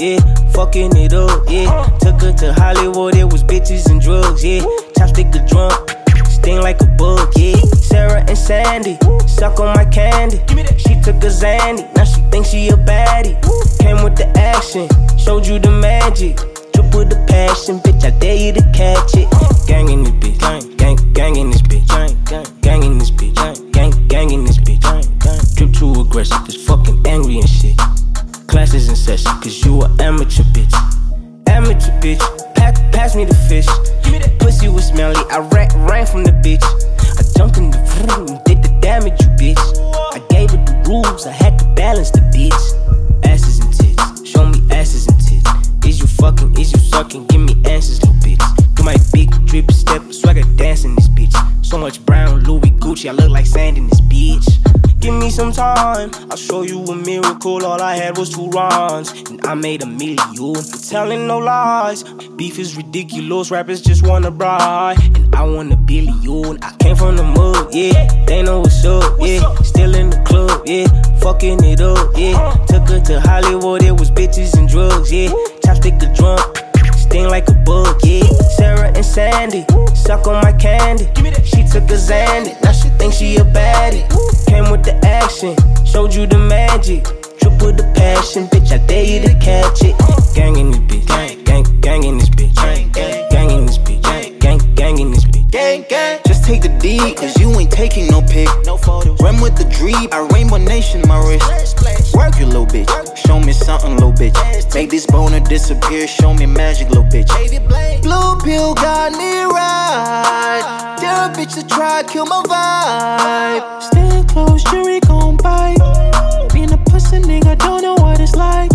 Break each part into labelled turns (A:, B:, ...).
A: yeah. Fucking it up, yeah. Took her to Hollywood, it was bitches and drugs, yeah. Chopstick a drunk, sting like a bug, yeah. Sarah and Sandy, suck on my candy. She took a Zandy, now she thinks she a baddie. Came with the action, showed you the magic. Drip with the passion, bitch, I dare you to catch it. Gang in this bitch, gang in this bitch, gang in this bitch, gang in this bitch. Drip too aggressive, just fucking angry and shit. Classes in session, cause you a amateur bitch. Amateur bitch, pass me the fish. Pussy was smelly, I ran from the bitch. I jumped in the room, did the damage, you bitch. I gave it the rules, I had to balance the bitch. Asses and tits, show me asses and tits. Is you fucking, is you sucking, give me answers, little bitch. Do my big drip step, swagger dance in this bitch. So much brown, Louis Gucci, I look like sand in this bitch. Give me some time, I'll show you a miracle. All I had was 2 runs, and I made $1 million. Telling no lies, beef is ridiculous. Rappers just wanna bride, and I want $1 billion. I came from the mud, yeah. They know what's up, yeah. Still in the club, yeah. Fucking it up, yeah. Took her to Hollywood, it was bitches and drugs, yeah. Chopstick a drunk, sting like a bug, yeah. Sarah and Sandy, suck on my candy. She took a Zandy, now she thinks she a baddie. Came with the action, showed you the magic. Drip with the passion, bitch, I dare you to catch it. Gang in this bitch, gang in this bitch, gang in this bitch, gang in this bitch.
B: Gang. Just take the D, cause you ain't taking no pic. No photos. Run with the dream, I Rainbow Nation my wrist. Work you little bitch, show me something little bitch. Make this boner disappear, show me magic little bitch. Blue pill got me right. Dare a bitch to try, kill my vibe. Stand close, jury gon' bite. Being a pussy nigga, don't know what it's like.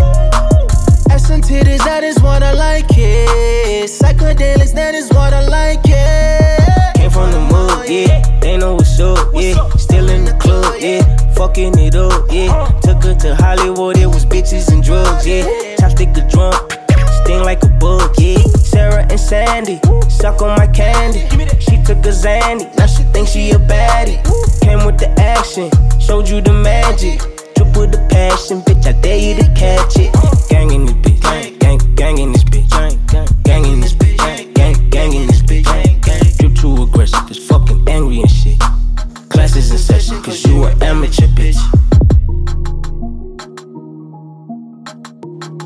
B: Ass and titties, that is what I like, yeah. Psychedelics, that is what I like, yeah.
A: Came from the mud, yeah. They know what's up, yeah. Still in the club, yeah. Fucking it up, yeah. Took her to Hollywood, it was bitches and drugs, yeah. Chopstick a drunk, sting like a bug, yeah. Sarah and Sandy, suck on my candy. She took a Zandy, now she thinks she a baddie. Came with the action, showed you the magic. Drip with the passion, bitch, I dare you to catch it. Gang in this bitch, gang in this bitch, gang in this bitch, gang in this bitch. Drip too aggressive, just fucking angry and shit. Classes in session, cause you a amateur bitch.